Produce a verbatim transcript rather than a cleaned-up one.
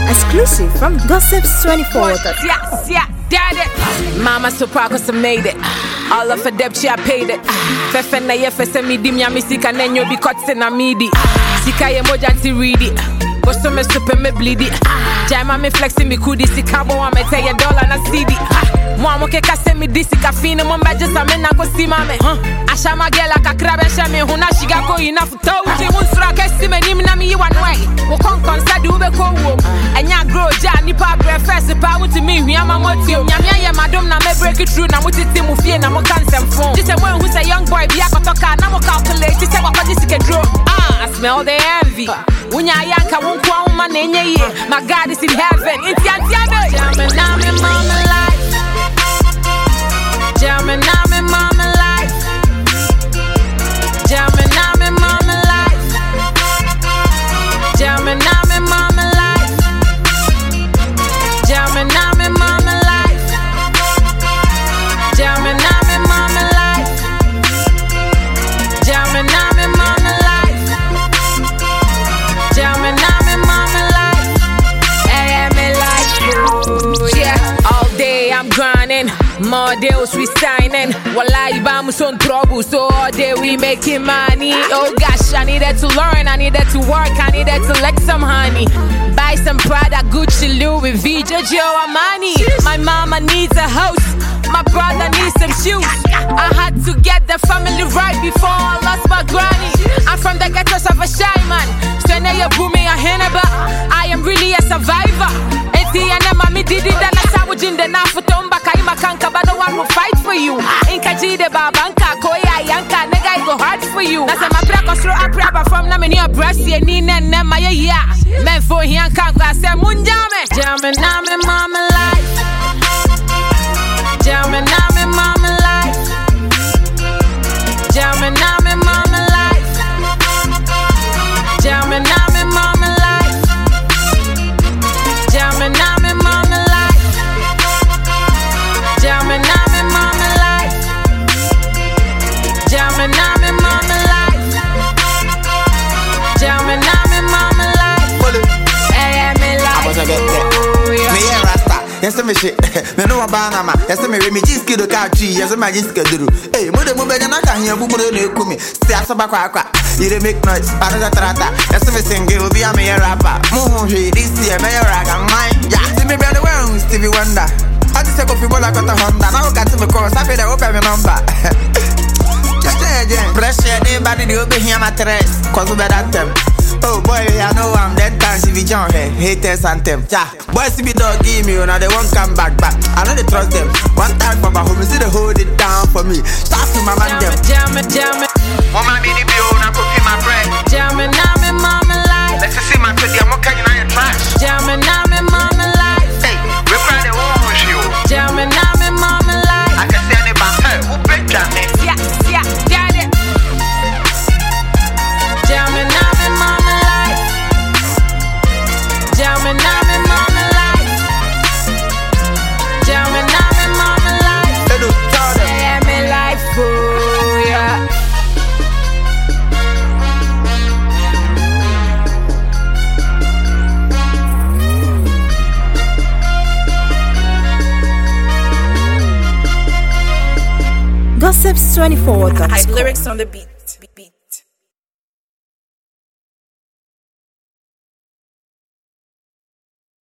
Exclusive from Gossips twenty-four. Yeah, yeah, daddy. Mama so proud cause I made it. All of her debt she I paid it. Fefe na ye fe se mi di miamisika nenyo bi kotse na midi. Sika ye moja ti ready. Boso me super me bleedy. Jama me flexing me kudi sika bo wa me tell ye dollar na C D. Mo mo ke kase mi disi ka fine mo badge sa me na ko si mame. Asha ma gela ka krabe she me huna shiga ko ina futo. Ti mun sura ke si me nim na mi yi wan way. Wo kon kon sa du be ko wo. Enya grow ja ni pa breakfast pa wuti mi hia ma motio. Nyame ye madom na me break it through na mutiti mu fie na mo cancel phone. Just say when who say young boy bi akotoka na mo calculate say wa kwaji sike draw. Ah, I smell the envy. Unya yanka wonkwa uma na enye ye. My God is in heaven. It's yantiabe. Jamming na me mama life. Jamming na me mama life. Jamming na me mama life. Jamming na me mama life. Jamming na me mama life. Jamming na me mama life. Jamming na me mama life. Jamming na me mama life. Hey, me life, oh yeah. All day I'm grinding. More deals we signing. Wallahi bamus on trouble. So all day we making money. Oh gosh, I needed to learn. I needed to work. I needed to lick some honey. Buy some Prada, Gucci, Louis V, Giorgio Armani. My mama needs a house. My brother needs some shoes. I had to get the family right before I lost my granny. I'm from the ghettos of a shy man. So now you're booming a henna, I am really a survivor. Mami did it and I was in the Nafutomba Kaima Kanka, but the one will fight for you. In Kajide Babanka, Koya Yanka, nigga, go hard for you. That's a maprako throw a praba from Namini or Brassy and Nina and Nemaya. Yeah, men for Yanka, I said Munjame, Jamming Name Mama life. Jamming Name Mama life. Jamming Name Mama life. Jamming Name Mama life. Jamming Name Mama life. Jamming Name Mama life. Jamming Name Mama life. Jamming Name Mama life. Hey, me life. Me a rasta. Yes, me shit. Me no abana ma. Yes, me me just kido ka tree. Yes, me just kido. Hey, mo de mo be na ka hian bu mo de ku mi. Si asaba kwa kwa. You dey make noise. Para da trata. Yes, me sing will be a me rapper. Mo ho hwe this year me rag and mine. Yeah, see me brother well Stevie Wonder. I just take off people like got a Honda. Now got to me cross. I feel the open my number. Just again. Pressure anybody they be here my tres. Cause we better them. Oh boy, I know I'm dead times if you John hey, haters and them. Yeah, boys if you don't give me, you know they won't come back back. I know they trust them. One time for my home, see they hold it down for me. Start to my man them. Jam it, jam it. Mama be the bill, I cook my bread. Jam it, now me mama life. Let's see my pretty, I'm okay, you know you're trash. Jam it, now me mama life. Hey, we cry the whole you. Jam it, now me mama life. I can see any bang, hey, who break that me? Yeah, yeah, got it. Jam it, now me mama life. Jamming na me mama life. Jamming na me mama life. Hello, Charlie. Yeah, me life, oh yeah. Gossips twenty-four. Hype lyrics on the beat.